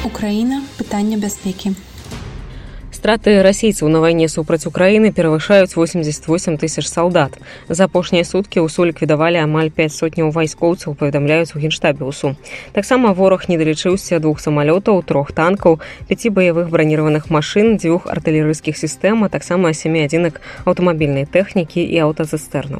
Украіна. Пытанне бяспекі. Страты расійцаў на вайне супраць Украіны перавышаюць 88 тысяч салдат. За апошнія суткі УСУ ліквідавалі амаль 5 сотняў вайскоўцаў, паведамляюць у генштабе УСУ. Таксама вораг не далічыўся 2 самалётаў, 3 танкаў, 5 баявых браніраваных машын, 2 артылерыйскіх сістэм, а таксама 7 адзінак аўтамабільнай тэхнікі і аўтазастэрнаў.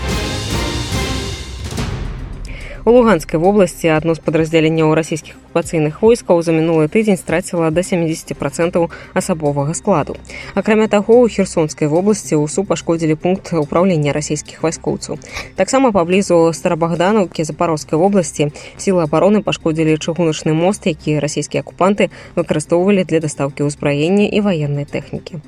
У Луганскай вобласці адно з падраздзяленняў расійскіх акупацыйных войскаў за мінулы тыдзень страціла да 70% асабовага складу. Акрамя таго, у Херсонскай вобласці УСУ пашкодзілі пункт управлення расійскіх вайскоўцаў. Таксама паблізу Старабагданаўкі Запарожскай вобласці сілы абароны пашкодзілі чыгуначны мост, які расійскія акупанты выкарыстоўвалі для дастаўкі ўзбраення і ваеннай тэхнікі.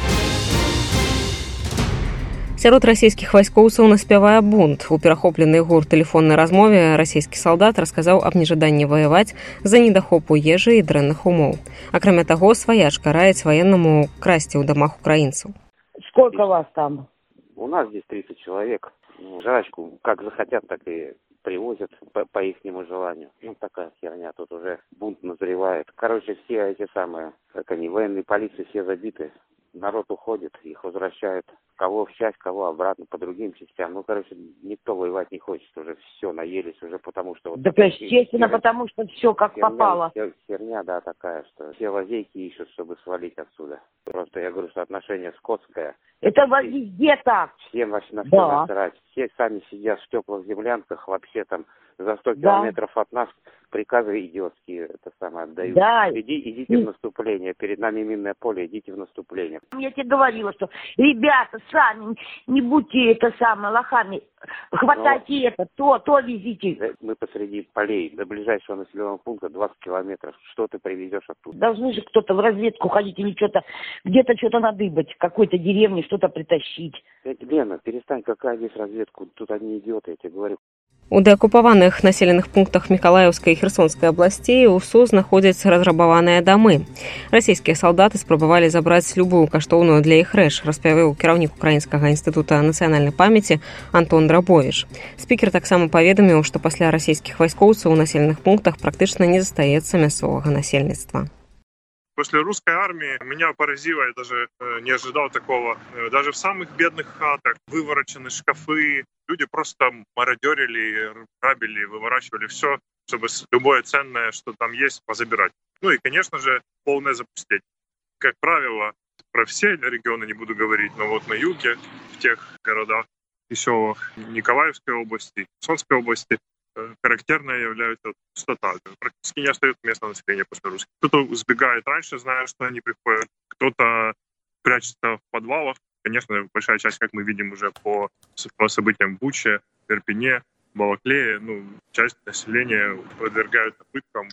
Сярод расійскіх вайскоўцаў наспявае бунт. У перахопленай гур тэлефоннай размове расійскі салдат расказаў аб нежаданні ваяваць з-за недахопу ежы і дрэнных умоў. Акрамя таго, сваячка раіць ваеннаму красці ў дамах украінцаў. Сколько вас там? У нас здесь 30 человек. Жрачку как захотят, так и привозят по ихнему желанию. Ну, такая херня, тут уже бунт назревает. Короче, все эти самые, как они, военные полиции все забиты. Народ уходит, их возвращают. Кого в часть, кого обратно, по другим частям. Ну, короче, никто воевать не хочет. Уже все, наелись уже, потому что... Вот, да, естественно, потому что все как херня, попало. Херня, да, такая, что все лазейки ищут, чтобы свалить отсюда. Просто я говорю, что отношение скотское. Это везде так. Всем вообще на все насрать. Все сами сидят в теплых землянках, вообще там за 100 километров от нас приказы идиотские, это самое, отдают. Да. Идите в наступление, перед нами минное поле, идите в наступление. Я тебе говорила, что ребята, сами не будьте это самое лохами, хватайте это, то везите. Мы посреди полей, до ближайшего населенного пункта 20 километров, что ты привезешь оттуда? Должны же кто-то в разведку ходить или что-то, где-то что-то надыбать, какой-то деревне что-то притащить. Лена, перестань, какая здесь разведка, тут одни идиоты, я тебе говорю. У дэакупаваных населеных пунктах Мікалаеўскай і Херсонскай абласцей УСУ знаходзяць разрабаваныя дамы. Расійскія салдаты спрабавалі забраць любую каштоўную для іх рэч, распавёў кіраўнік Украінскага інстытута нацыянальнай памяці Антон Драбовіч. Спікер таксама паведаміў, што пасля расійскіх вайскоўцаў у населеных пунктах практычна не застаецца мясцовага насельніцтва. После русской армии меня поразило, я даже не ожидал такого. Даже в самых бедных хатах выворочены шкафы, люди просто мародерили, грабили, выворачивали все, чтобы любое ценное, что там есть, позабирать. Ну и, конечно же, полное запустение. Как правило, про все регионы не буду говорить, но вот на юге, в тех городах и селах Николаевской области, Херсонской области, характерной является пустота. Практически не остается местного населения после русских. Кто-то сбегает раньше, зная, что они приходят. Кто-то прячется в подвалах. Конечно, большая часть, как мы видим уже по событиям в Буче, в Ирпене, Балаклее, часть населения подвергаются пыткам.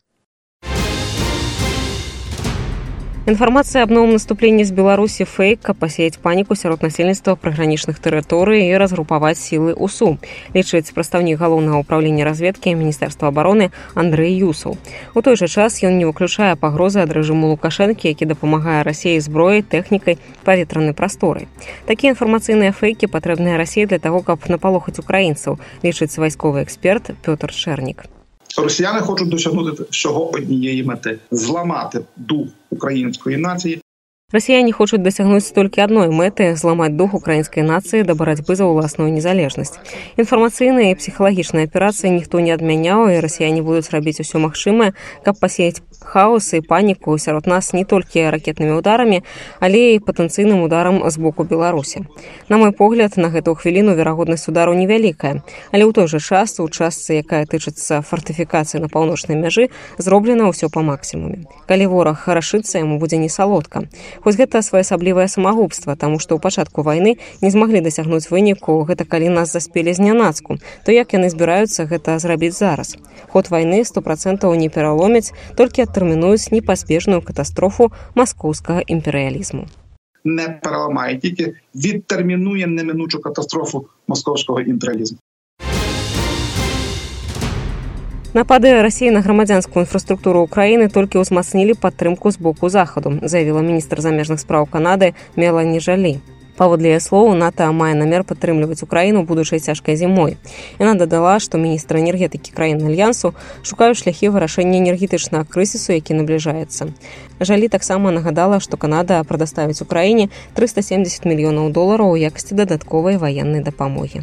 Інфармацыя аб новым наступленні з Беларусі фейк, каб пасеяць паніку сярод насельніцтва прыгранічных тэрыторый і разгрупаваць сілы УСУ, лічыць прадстаўнік галоўнага ўправлення разведкі Міністэрства абароны Андрэй Юсаў. У той жа час ён не выключае пагрозы ад рэжыму Лукашэнкі, які дапамагае Расіі зброяй, тэхнікай, паветранай прасторай. Такія інфармацыйныя фейкі патрэбныя Расіі для таго, каб напалохаць украінцаў, лічыць вайсковы эксперт Пётр Чэрнік. Росіяни хочуть досягнути всього однієї мети – зламати дух української нації. Расіяне хочуць дасягнуць толькі адной мэты – зламаць дух украінскай нацыі да барацьбы за ўласную незалежнасць. Інфармацыйныя і псіхалагічныя аперацыі ніхто не адмяняў, і расіяне будуць рабіць усё магчымае, каб пасеяць хаос і паніку сярод нас не толькі ракетнымі ударамі, але і патэнцыйным ударам з боку Беларусі. На мой погляд, на гэту хвіліну верагоднасць удару невялікая, але ў той жа час, у частцы, якая тычыцца фартыфікацыі на паўночнай мяжы, зроблена ўсё па максімуме. Калі вораг рашыцца, яму будзе не салодка. Хоць гэта своеасаблівае самагубства, таму што ў пачатку вайны не змаглі дасягнуць выніку, гэта калі нас заспелі знянацку, то як яны збіраюцца гэта зрабіць зараз? Ход вайны 100% не пераломяць, толькі адтэрмінуюць непазбежную катастрофу маскоўскага імперыялізму. Не переламає, тільки відтермінує неминучу катастрофу московського імперіалізму. Напады Расіі на грамадзянскую інфраструктуру Украіны толькі ўзмацнілі падтрымку з боку захаду, заявіла міністр замежных спраў Канады Мелані Жалі. Паводле яе слоў, НАТО мае намер падтрымліваць Украіну будучай цяжкай зімой. Яна дадала, што міністр энергетыкі краін Альянсу шукаюць шляхі вырашэння энергетычнага крызісу, які набліжаецца. Жалі таксама нагадала, што Канада прадаставіць Украіне $370 мільёнаў у якасці дадатковай ваеннай дапамогі.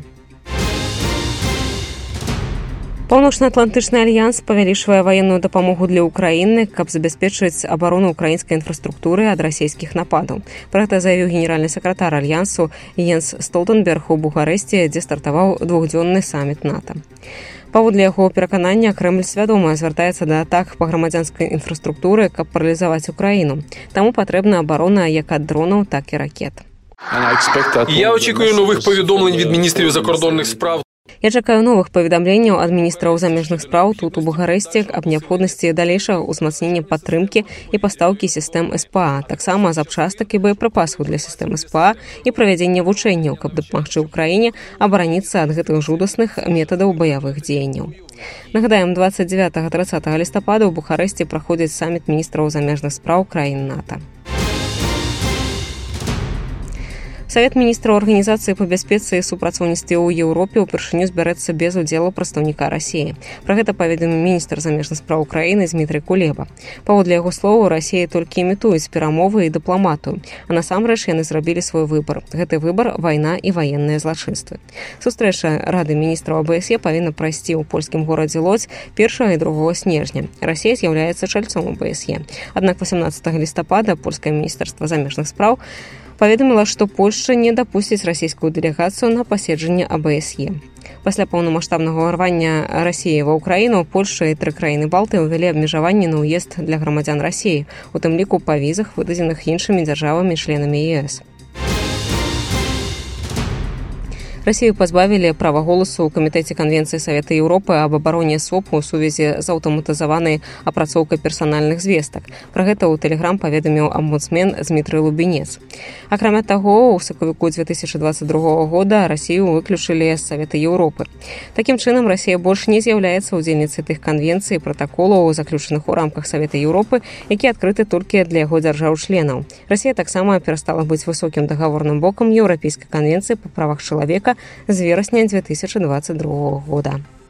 Паўночна-атлантычны альянс павялічвае ваенную дапамогу для Украіны, каб забяспечыць абарону украінскай інфраструктуры ад расійскіх нападаў. Пра гэта заявіў генеральны сакратар альянсу Йенс Столтенберг у Бухарэсці, дзе стартаваў двухдзённы саміт НАТО. Паводле яго пераканання, Крэмль свядома звяртаецца да атак па грамадзянскай інфраструктуры, каб паралізаваць Украіну. Таму патрэбна абарона як ад дронаў, так і ракет. Я очікую нових повідомлень від міністрів закордонних справ. Я чакаю новых паведамленняў ад міністраў замежных спраў тут у Бухарэсці аб неабходнасці далейшага ўзмацнення падтрымкі і пастаўкі сістэм СПА, таксама запчастак і боепрыпасаў для сістэм СПА і правядзення вучэнняў, каб дапамагчы ўкраіне абараніцца ад гэтых жудасных метадаў баявых дзеянняў. Нагадаем, 29-30 лістапада ў Бухарэсці праходзіць саміт міністраў замежных спраў краін НАТО. Савет міністраў Арганізацыі па бяспецы і супрацоўніцтве ў Еўропе ўпершыню збярэцца без удзелу прадстаўніка Расіі. Пра гэта паведаміў міністр замежных спраў Украіны Дмітрый Кулеба. Паводле яго словаў, Расія толькі імітуюць перамовы і дыпламатыю, а насамрэч яны зрабілі свой выбар. Гэты выбар – вайна і ваенныя злачынствы. Сустрэча Рады міністраў АБСЕ павінна прайсці ў польскім горадзе Лодзь 1 і 2 снежня. Расія з'яўляецца чальцом АБСЕ. Аднак 18 лістапада польскае міністэрства замежных спраў паведаміла, што Польшча не дапусціць расійскую дэлегацыю на паседжанне АБСЕ. Пасля паўнамаштабнага ўварвання Расіі ва ўкраіну, Польшча і 3 краіны Балты ўвялі абмежаванні на ўезд для грамадзян Расіі, у тым ліку па візах, выдадзеных іншымі дзяржавамі-членамі ЕС. Расію пазбавілі права голасу ў камітэце Канвенцыі Савета Еўропы аб абароне СОП у сувязі з аўтаматызаванай апрацоўкай персанальных звестак. Пра гэта ў Тэлеграм паведаміў амбудсмен Дмітрый Лубінец. Акрамя таго, у сакавіку 2022 года Расію выключылі з Савета Еўропы. Такім чынам, Расія больш не з'яўляецца ўдзельніцай тых канвенцый і пратаколаў, заключаных у рамках Савета Еўропы, які адкрыты толькі для яго дзяржаў-членаў. Расія таксама перастала быць высокім дагаворным бокам Еўрапейскай канвенцыі па правах чалавека з верасня 2022 года.